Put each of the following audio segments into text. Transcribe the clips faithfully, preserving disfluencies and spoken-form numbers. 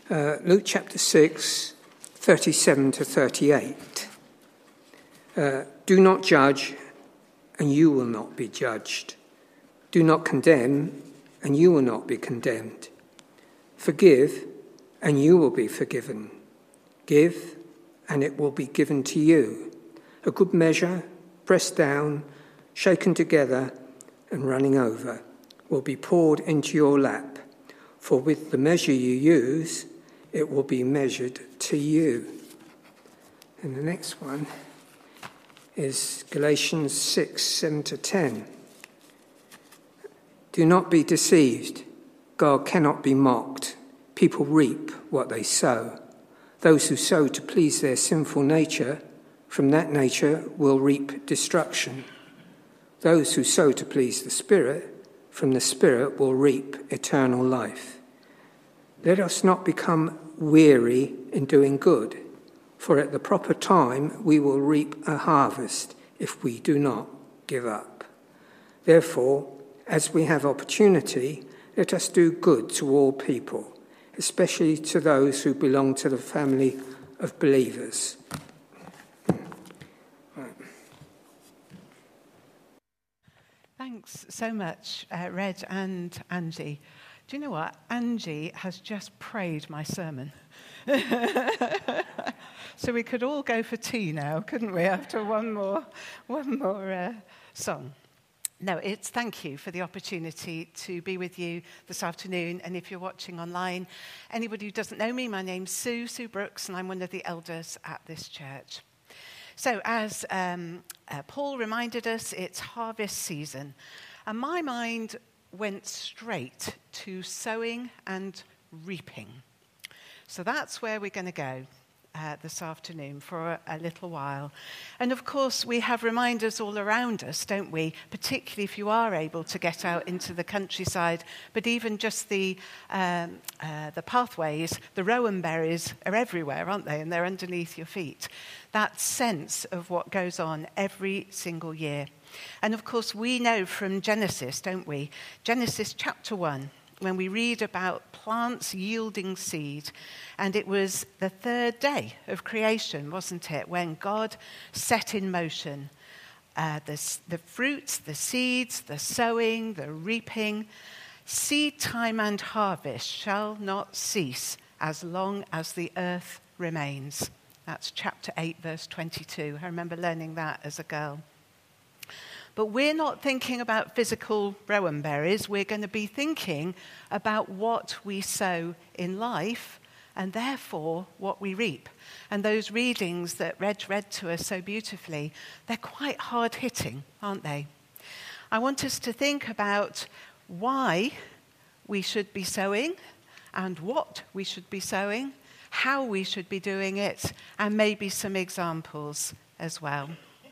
Uh, Luke chapter six, thirty-seven to thirty-eight. Uh, Do not judge, and you will not be judged. Do not condemn, and you will not be condemned. Forgive, and you will be forgiven. Give, and it will be given to you. A good measure, pressed down, shaken together, and running over, will be poured into your lap. For with the measure you use, it will be measured to you. And the next one is Galatians six, seven to ten. Do not be deceived. God cannot be mocked. People reap what they sow. Those who sow to please their sinful nature, from that nature will reap destruction. Those who sow to please the Spirit, from the Spirit will reap eternal life. Let us not become weary in doing good, for at the proper time we will reap a harvest if we do not give up. Therefore, as we have opportunity, let us do good to all people, especially to those who belong to the family of believers. Thanks so much, uh, Reg and Angie. Do you know what? Angie has just prayed my sermon. So we could all go for tea now, couldn't we, after one more, one more uh, song. No, it's thank you for the opportunity to be with you this afternoon. And if you're watching online, anybody who doesn't know me, my name's Sue, Sue Brooks, and I'm one of the elders at this church. So as um, uh, Paul reminded us, it's harvest season. And my mind went straight to sowing and reaping. So that's where we're going to go uh, this afternoon for a, a little while. And of course, we have reminders all around us, don't we? Particularly if you are able to get out into the countryside. But even just the um, uh, the pathways, the rowan berries are everywhere, aren't they? And they're underneath your feet. That sense of what goes on every single year. And of course, we know from Genesis, don't we? Genesis chapter one, when we read about plants yielding seed. And it was the third day of creation, wasn't it? When God set in motion uh, the, the fruits, the seeds, the sowing, the reaping. Seed time and harvest shall not cease as long as the earth remains. That's chapter eight, verse twenty-two. I remember learning that as a girl. But we're not thinking about physical rowan berries. We're going to be thinking about what we sow in life and therefore what we reap. And those readings that Reg read to us so beautifully, they're quite hard-hitting, aren't they? I want us to think about why we should be sowing and what we should be sowing, how we should be doing it, and maybe some examples as well.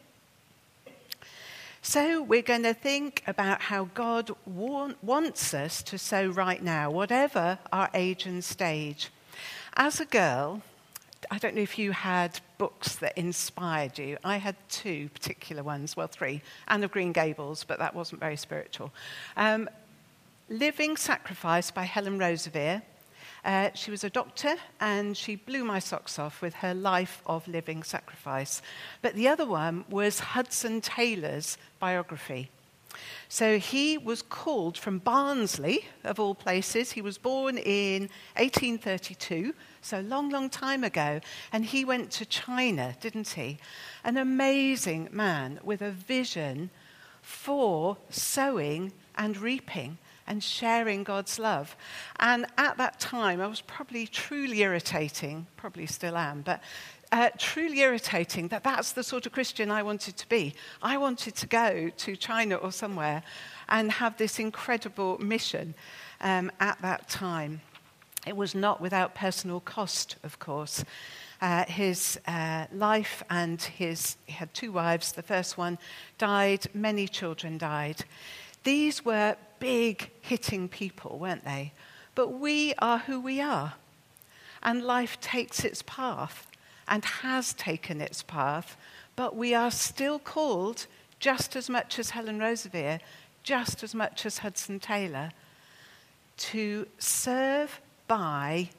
So we're going to think about how God wa- wants us to sow right now, whatever our age and stage. As a girl, I don't know if you had books that inspired you. I had two particular ones, well, three. Anne of Green Gables, but that wasn't very spiritual. Um, Living Sacrifice by Helen Roseveare. Uh, she was a doctor, and she blew my socks off with her life of living sacrifice. But the other one was Hudson Taylor's biography. So he was called from Barnsley, of all places. He was born in eighteen thirty-two, so long, long time ago. And he went to China, didn't he? An amazing man with a vision for sowing and reaping and sharing God's love. And at that time, I was probably truly irritating, probably still am, but uh, truly irritating that that's the sort of Christian I wanted to be. I wanted to go to China or somewhere and have this incredible mission um, at that time. It was not without personal cost, of course. Uh, his uh, life and his, he had two wives. The first one died, many children died. These were big hitting people, weren't they? But we are who we are. And life takes its path and has taken its path, but we are still called, just as much as Helen Roseveare, just as much as Hudson Taylor, to serve by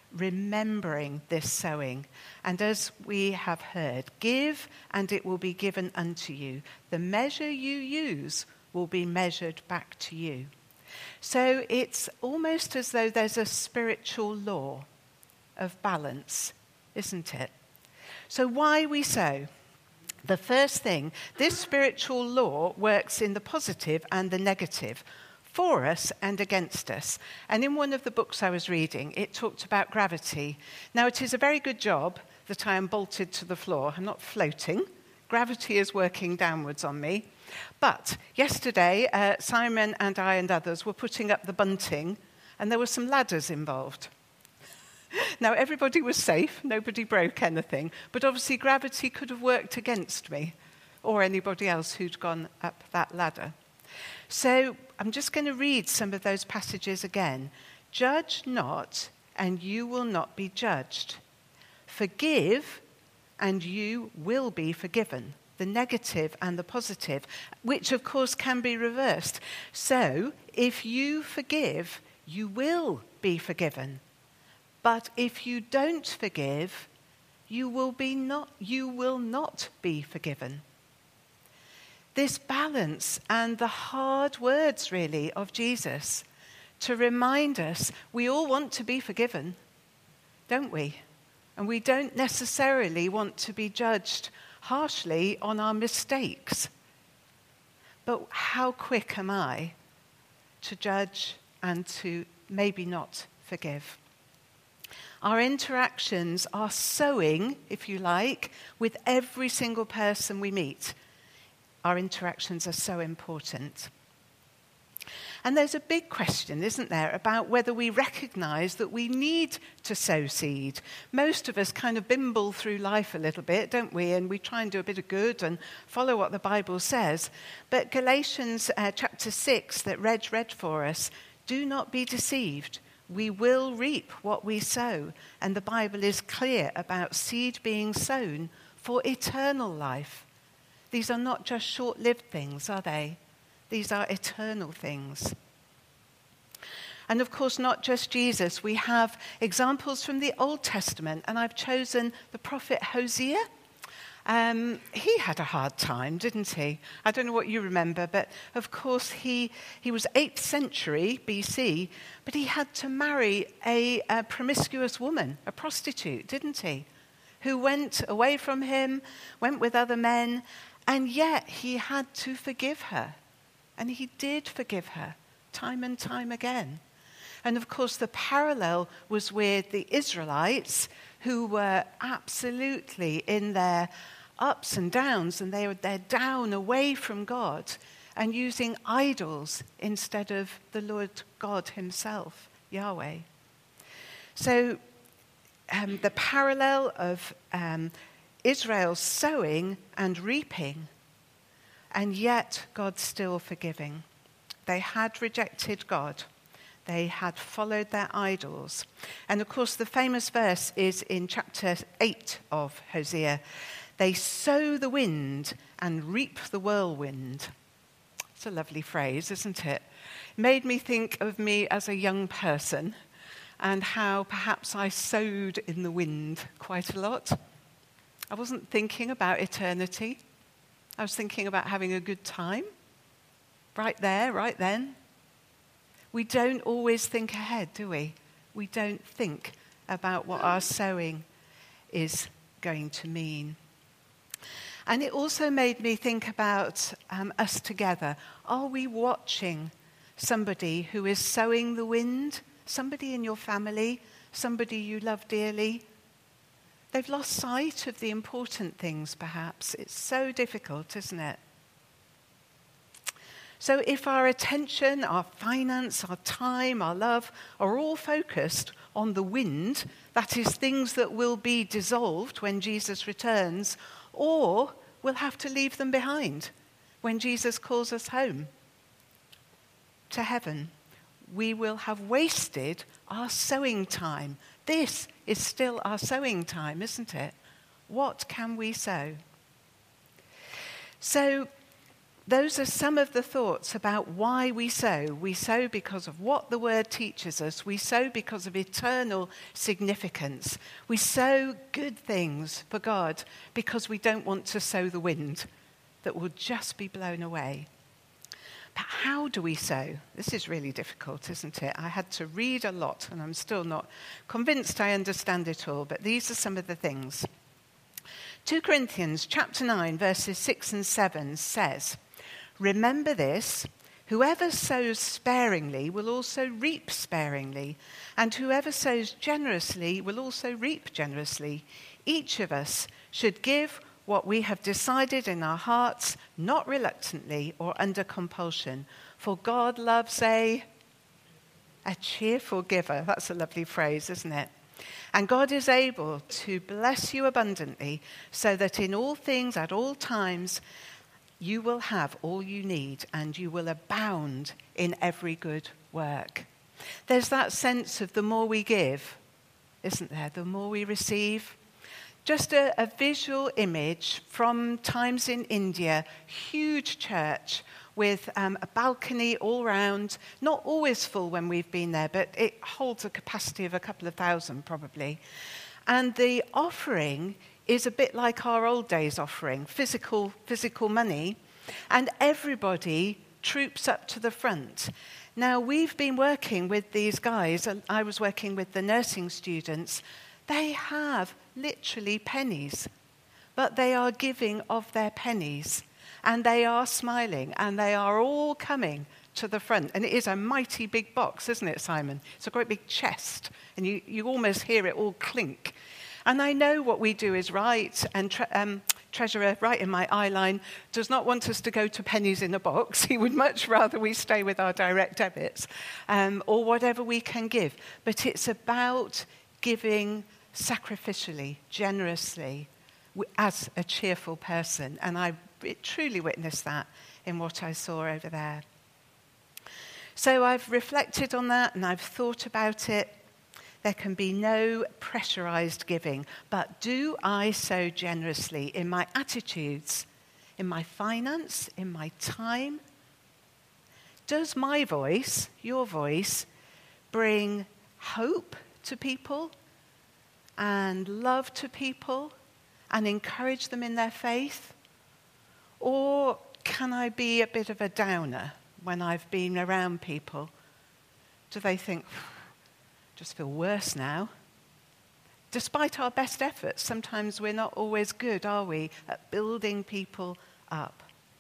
remembering this sowing. And as we have heard, give and it will be given unto you. The measure you use will be measured back to you. So it's almost as though there's a spiritual law of balance, isn't it? So why we sow? The first thing, this spiritual law works in the positive and the negative, for us and against us. And in one of the books I was reading, it talked about gravity. Now, it is a very good job that I am bolted to the floor. I'm not floating. Gravity is working downwards on me. But yesterday, uh, Simon and I and others were putting up the bunting, and there were some ladders involved. Now, everybody was safe. Nobody broke anything. But obviously, gravity could have worked against me or anybody else who'd gone up that ladder. So I'm just going to read some of those passages again. Judge not, and you will not be judged. Forgive, and you will be forgiven. The negative and the positive, which of course can be reversed. So if you forgive, you will be forgiven. But if you don't forgive, you will be not, you will not be forgiven. This balance and the hard words, really, of Jesus to remind us we all want to be forgiven, don't we? And we don't necessarily want to be judged harshly on our mistakes. But how quick am I to judge and to maybe not forgive? Our interactions are sowing, if you like, with every single person we meet. Our interactions are so important. And there's a big question, isn't there, about whether we recognize that we need to sow seed. Most of us kind of bimble through life a little bit, don't we? And we try and do a bit of good and follow what the Bible says. But Galatians uh, chapter six that Reg read for us, do not be deceived. We will reap what we sow. And the Bible is clear about seed being sown for eternal life. These are not just short-lived things, are they? These are eternal things. And of course, not just Jesus. We have examples from the Old Testament, and I've chosen the prophet Hosea. Um, he had a hard time, didn't he? I don't know what you remember, but of course he, he was eighth century B C, but he had to marry a, a promiscuous woman, a prostitute, didn't he? Who went away from him, went with other men, and yet he had to forgive her. And he did forgive her time and time again. And of course, the parallel was with the Israelites, who were absolutely in their ups and downs, and they were they're down away from God and using idols instead of the Lord God himself, Yahweh. So um, the parallel of um, Israel's sowing and reaping, and yet God still forgiving. They had rejected God. They had followed their idols. And of course, the famous verse is in chapter eight of Hosea. They sow the wind and reap the whirlwind. It's a lovely phrase, isn't it? It made me think of me as a young person and how perhaps I sowed in the wind quite a lot. I wasn't thinking about eternity. I was thinking about having a good time. Right there, right then. We don't always think ahead, do we? We don't think about what our sowing is going to mean. And it also made me think about um, us together. Are we watching somebody who is sowing the wind? Somebody in your family? Somebody you love dearly? They've lost sight of the important things, perhaps. It's so difficult, isn't it? So if our attention, our finance, our time, our love are all focused on the wind, that is things that will be dissolved when Jesus returns, or we'll have to leave them behind when Jesus calls us home to heaven, we will have wasted our sowing time. This is still our sowing time, isn't it? What can we sow? So those are some of the thoughts about why we sow. We sow because of what the word teaches us. We sow because of eternal significance. We sow good things for God because we don't want to sow the wind that will just be blown away. But how do we sow? This is really difficult, isn't it? I had to read a lot, and I'm still not convinced I understand it all, but these are some of the things. Second Corinthians chapter nine, verses six and seven says, "Remember this, whoever sows sparingly will also reap sparingly, and whoever sows generously will also reap generously. Each of us should give what we have decided in our hearts, not reluctantly or under compulsion, for God loves a, a cheerful giver." That's a lovely phrase, isn't it? "And God is able to bless you abundantly, so that in all things, at all times, you will have all you need, and you will abound in every good work." There's that sense of the more we give, isn't there? The more we receive. Just a, a visual image from times in India, huge church with um, a balcony all round, not always full when we've been there, but it holds a capacity of a couple of thousand probably. And the offering is a bit like our old days offering, physical, physical money, and everybody troops up to the front. Now, we've been working with these guys, and I was working with the nursing students. They have literally pennies, but they are giving of their pennies, and they are smiling, and they are all coming to the front. And it is a mighty big box, isn't it, Simon? It's a great big chest, and you, you almost hear it all clink. And I know what we do is right, and tre- um, Treasurer, right in my eye line, does not want us to go to pennies in a box. He would much rather we stay with our direct debits, um, or whatever we can give. But it's about giving sacrificially, generously, as a cheerful person. And I truly witnessed that in what I saw over there. So I've reflected on that and I've thought about it. There can be no pressurized giving, but do I sow generously in my attitudes, in my finance, in my time? Does my voice, your voice, bring hope to people and love to people and encourage them in their faith? Or can I be a bit of a downer when I've been around people? Do they think, just feel worse now? Despite our best efforts, sometimes we're not always good, are we, at building people up?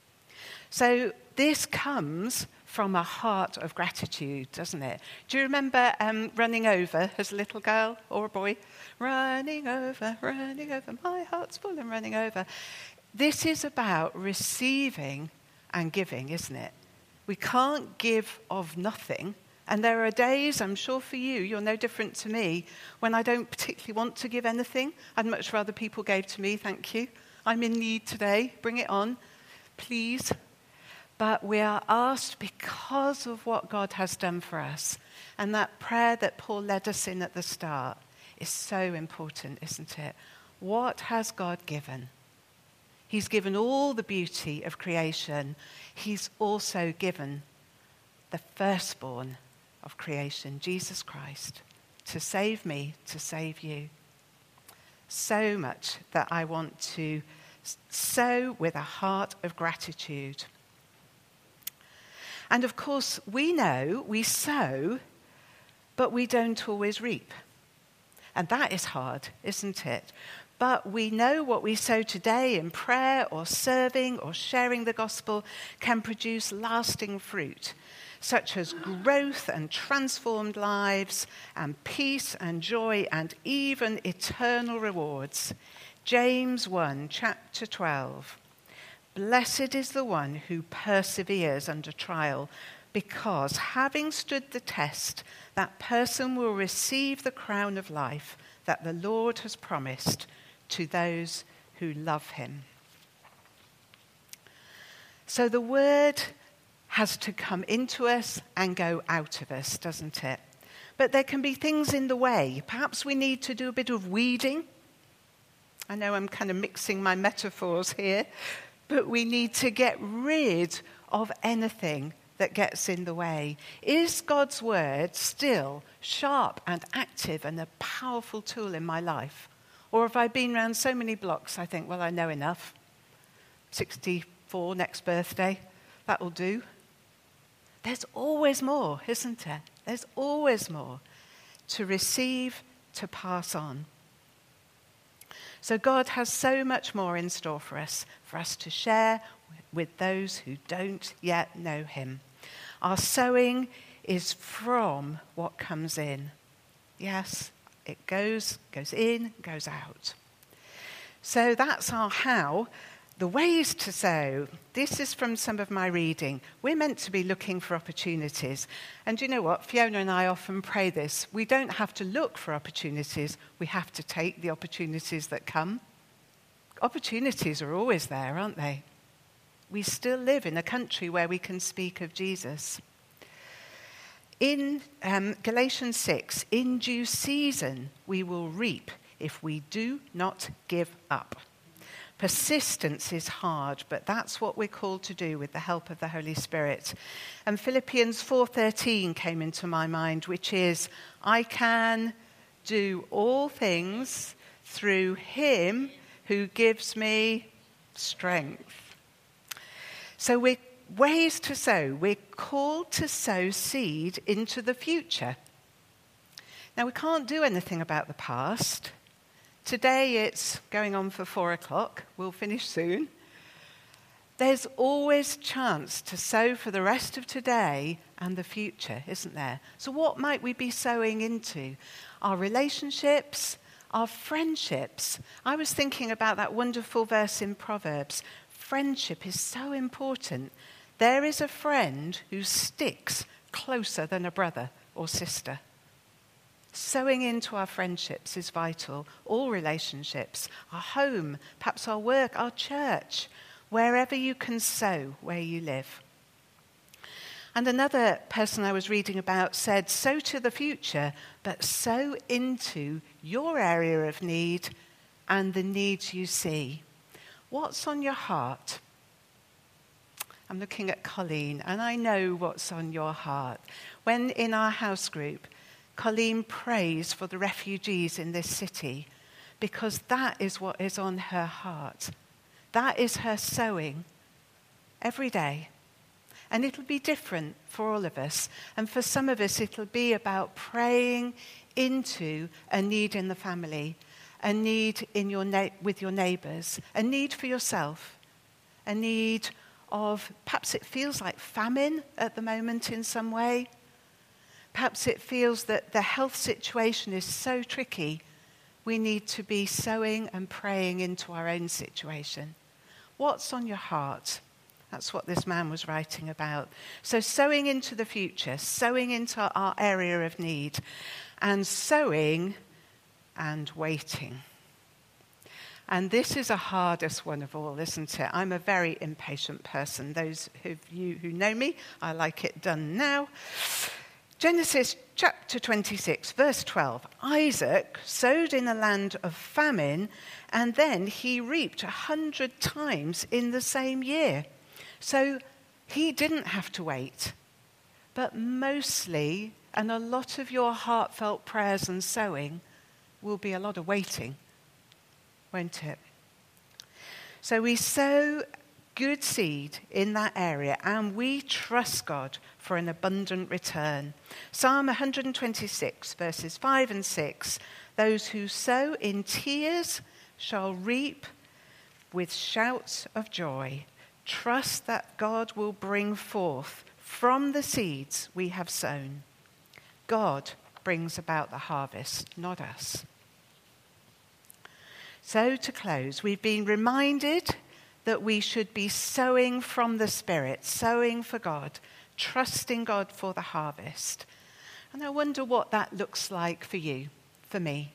So this comes from a heart of gratitude, doesn't it? Do you remember um, running over as a little girl or a boy? Running over, running over, my heart's full and running over. This is about receiving and giving, isn't it? We can't give of nothing. And there are days, I'm sure for you, you're no different to me, when I don't particularly want to give anything. I'd much rather people gave to me, thank you. I'm in need today, bring it on, please. But we are asked because of what God has done for us. And that prayer that Paul led us in at the start is so important, isn't it? What has God given? He's given all the beauty of creation. He's also given the firstborn of creation, Jesus Christ, to save me, to save you. So much that I want to sow with a heart of gratitude. And of course, we know we sow, but we don't always reap. And that is hard, isn't it? But we know what we sow today in prayer or serving or sharing the gospel can produce lasting fruit, such as growth and transformed lives and peace and joy and even eternal rewards. James one, chapter twelve. Blessed is the one who perseveres under trial, because having stood the test, that person will receive the crown of life that the Lord has promised to those who love him. So the word has to come into us and go out of us, doesn't it? But there can be things in the way. Perhaps we need to do a bit of weeding. I know I'm kind of mixing my metaphors here. but we need to get rid of anything that gets in the way. Is God's word still sharp and active and a powerful tool in my life? Or have I been around so many blocks, I think, well, I know enough. sixty-four next birthday, that'll do. There's always more, isn't there? There's always more to receive, to pass on. So God has so much more in store for us, for us to share with those who don't yet know him. Our sowing is from what comes in. Yes, it goes, goes in, goes out. So that's our how. The ways to sow. This is from some of my reading. We're meant to be looking for opportunities. And you know what? Fiona and I often pray this. We don't have to look for opportunities. We have to take the opportunities that come. Opportunities are always there, aren't they? We still live in a country where we can speak of Jesus. In um, Galatians six, in due season we will reap if we do not give up. Persistence is hard, but that's what we're called to do with the help of the Holy Spirit. And Philippians four thirteen came into my mind, which is, I can do all things through him who gives me strength. So we're ways to sow. We're called to sow seed into the future. Now, we can't do anything about the past. Today it's going on for four o'clock. We'll finish soon. There's always chance to sow for the rest of today and the future, isn't there? So what might we be sowing into? Our relationships, our friendships. I was thinking about that wonderful verse in Proverbs. Friendship is so important. There is a friend who sticks closer than a brother or sister. Sowing into our friendships is vital. All relationships, our home, perhaps our work, our church, wherever you can sow where you live. And another person I was reading about said, sow to the future, but sow into your area of need and the needs you see. What's on your heart? I'm looking at Colleen, and I know what's on your heart. When in our house group, Colleen prays for the refugees in this city because that is what is on her heart. That is her sowing every day. And it'll be different for all of us. And for some of us, it'll be about praying into a need in the family, a need in your na- with your neighbours, a need for yourself, a need of, perhaps it feels like famine at the moment in some way. Perhaps it feels that the health situation is so tricky, we need to be sowing and praying into our own situation. What's on your heart? That's what this man was writing about. So sowing into the future, sowing into our area of need, and sowing and waiting. And this is the hardest one of all, isn't it? I'm a very impatient person. Those of you who know me, I like it done now. Genesis chapter twenty-six, verse twelve. Isaac sowed in a land of famine, and then he reaped a hundred times in the same year. So he didn't have to wait. But mostly, and a lot of your heartfelt prayers and sowing will be a lot of waiting, won't it? So we sow good seed in that area, and we trust God for an abundant return. Psalm one twenty-six, verses five and six. Those who sow in tears shall reap with shouts of joy. Trust that God will bring forth from the seeds we have sown. God brings about the harvest, not us. So to close, we've been reminded that we should be sowing from the Spirit, sowing for God, trusting God for the harvest. And I wonder what that looks like for you, for me.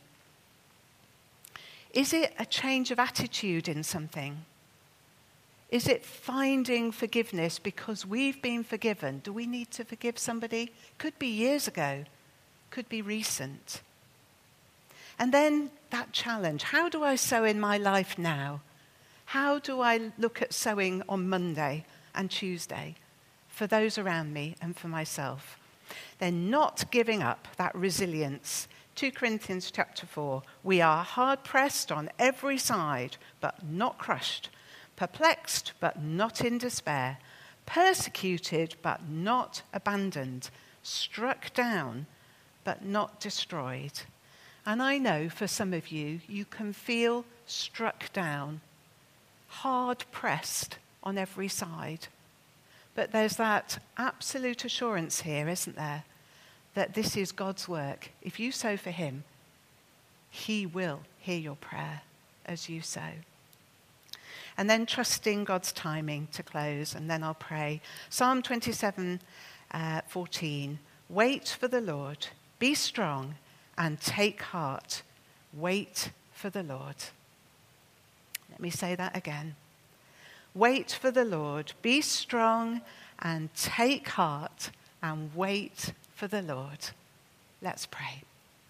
Is it a change of attitude in something? Is it finding forgiveness because we've been forgiven? Do we need to forgive somebody? Could be years ago, could be recent. And then that challenge, how do I sow in my life now? How do I look at sowing on Monday and Tuesday for those around me and for myself? Then not giving up that resilience. Second Corinthians chapter four, we are hard pressed on every side, but not crushed, perplexed, but not in despair, persecuted, but not abandoned, struck down, but not destroyed. And I know for some of you, you can feel struck down, hard pressed on every side. But there's that absolute assurance here, isn't there, that this is God's work. If you sow for him, he will hear your prayer as you sow. And then trusting God's timing to close, and then I'll pray. Psalm twenty-seven, uh, fourteen. Wait for the Lord, be strong, and take heart. Wait for the Lord. Let me say that again. Wait for the Lord, be strong, and take heart, and wait for the Lord. Let's pray.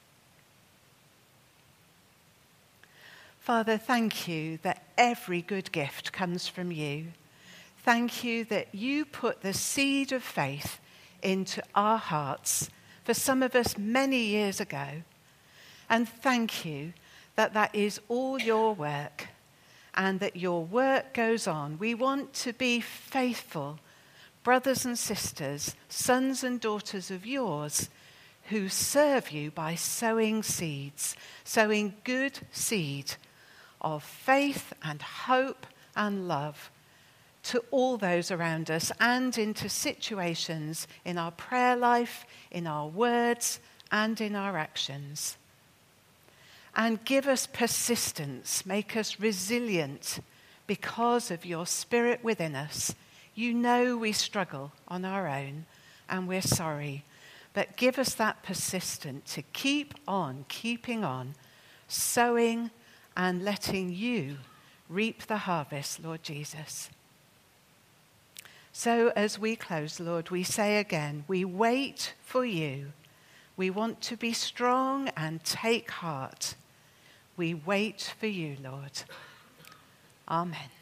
Father, thank you that every good gift comes from you. Thank you that you put the seed of faith into our hearts for some of us many years ago. And thank you that that is all your work and that your work goes on. We want to be faithful brothers and sisters, sons and daughters of yours who serve you by sowing seeds, sowing good seed of faith and hope and love to all those around us and into situations in our prayer life, in our words, and in our actions. And give us persistence, make us resilient because of your Spirit within us. You know we struggle on our own and we're sorry, but give us that persistence to keep on, keeping on, sowing and letting you reap the harvest, Lord Jesus. So as we close, Lord, we say again, we wait for you. We want to be strong and take heart. We wait for you, Lord. Amen.